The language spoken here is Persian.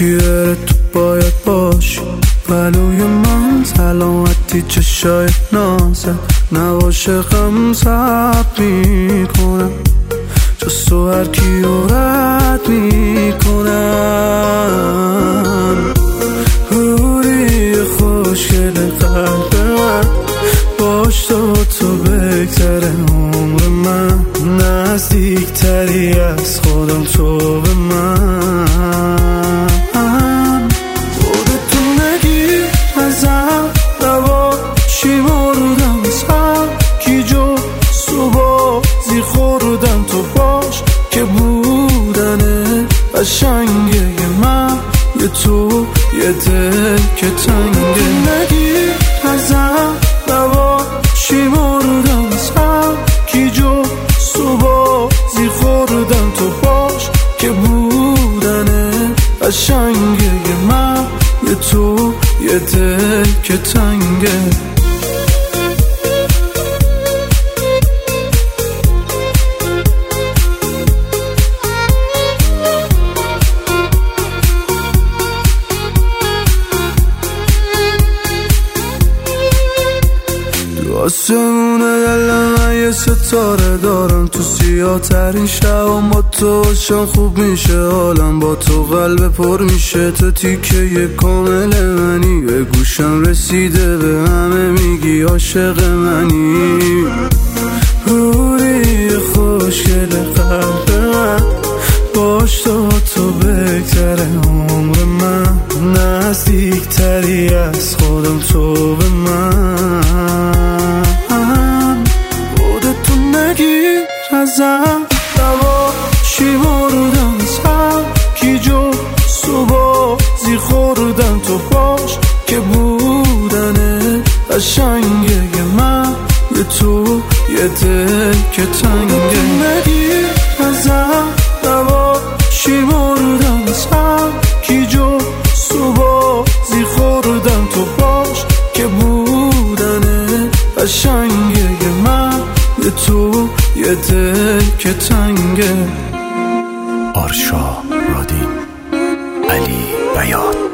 یکی بره تو باید باشی پلوی من، سلامتی چشای نازت نباشه غم ثبت میکنم، جز تو هر کیو رد میکنم. روری خوشگل قلب من، باش تو بگذره عمر من، نزدیکتری از خودم تو به من. خودتو نگیر ازم، نباشی مردم سر کی جو بازی خوردم، تو باش که بودنه قشنگه من، یه تو یه دل که تنگه. نگیر ازم، نباشی مردم سر کی جو بازی خوردم، تو باش که بودنه قشنگه من، یه تو یه دل که تنگه. آسمونه دل من یه ستاره دارم، تو سیاه ترین شبم با تو باشم خوب میشه حالم، با تو قلب پر میشه، تو تیکه یه کامل منی، به گوشم رسیده به همه میگی عاشق منی. روری خوشگل قلب من، باش تو بگذره عمر من، نزدیکتری از خودم تو به من. خودتو نگیر ازم، نباشی مردم سر کی جو بازی خوردم، تو باش که بودنه قشنگه من، یه تو یه دل که تنگه. نگیر ازم، نباشی مردم سر کی جو بازی خوردم، تو باش که بودنه قشنگه من، یه تو یه دل که تنگه. آرشا رادین، علی بیات.